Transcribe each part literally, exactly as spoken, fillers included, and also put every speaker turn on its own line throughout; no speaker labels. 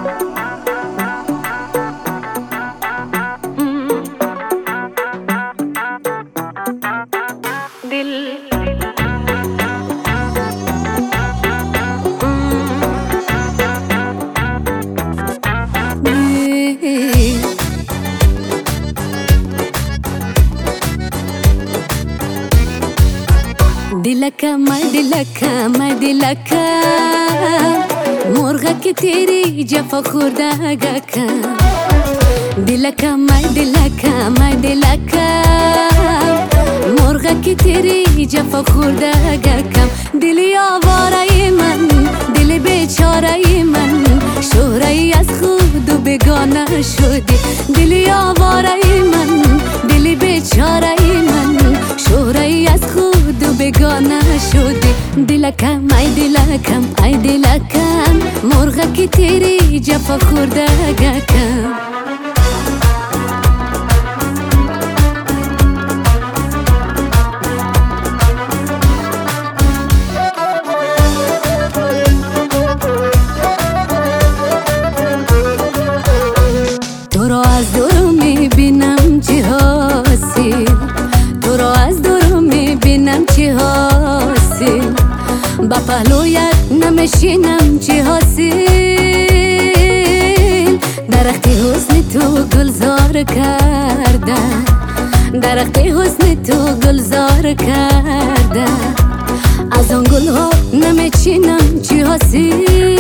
दिलका मैं दिलका मैं दिलका مرغ که تیری جفا خورده گکا दिलका मैं दिलका मैं दिलका مرغ که تیری جفا خورده گکم دلی آواره من دل بیچاره من شهره از خود و بگانه شدی دلی آواره من دل بیچاره من شهره از خود و بگانه شدی دلکم ای دلکم ای دلکم مرغ که تیری جفا خورده گکم تو را از دور میبینم چی حاصل تو را از دور میبینم چی حاصل با پهلویت نمیشینم چی حاصل درخت حسن تو گلزار کرده درخت حسن تو گلزار کرده از آن گلها نمیچینم چی حاصل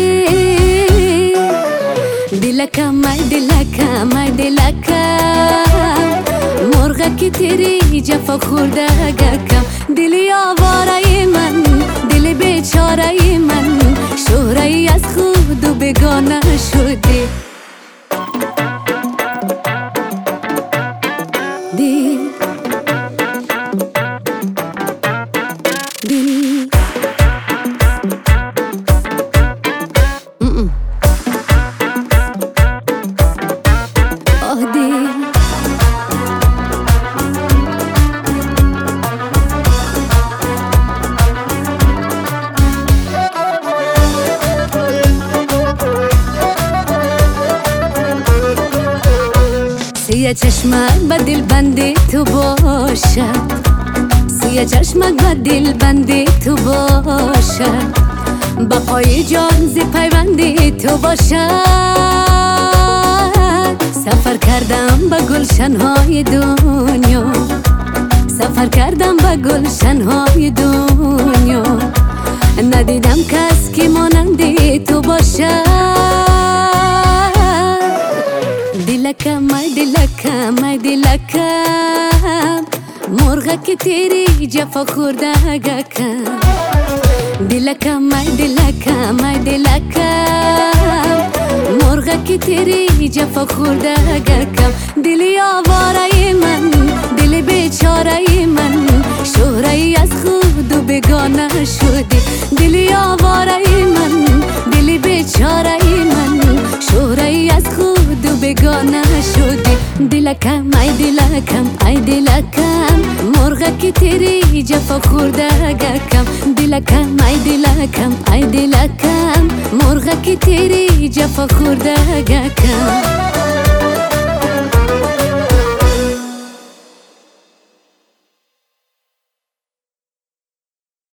दिलका मैं दिलका मैं दिलका مرغ که تیری جفا خورده گکم دلی آواره من دل بیچاره من شهره از خود و بگانه شدی دل دل سیه چشمک با دل بندی تو باشد سیه چشمک با دل بندی تو باشد با پای جان زی پیوندی تو باشد سفر کردم با گلشنهای دنیا سفر کردم با گلشنهای دنیا ندیدم کس که مانندی تو باشد दिलका मैं दिलका मैं दिलका مرغ که تیری جفا خورده گکم दिलका मैं दिलका मैं दिलका مرغ که تیری جفا خورده گکم دلی آواره من دل بیچاره من شهره از خود و بگانه شدی دلی آواره من دل بیچاره من شهره از خود و بگانه شدی دلکم ای دلکم ای دلکم مرغ که تیری جفا خورده گکم دلکم ای دلکم ای دلکم مرغ که تیری جفا خورده گکم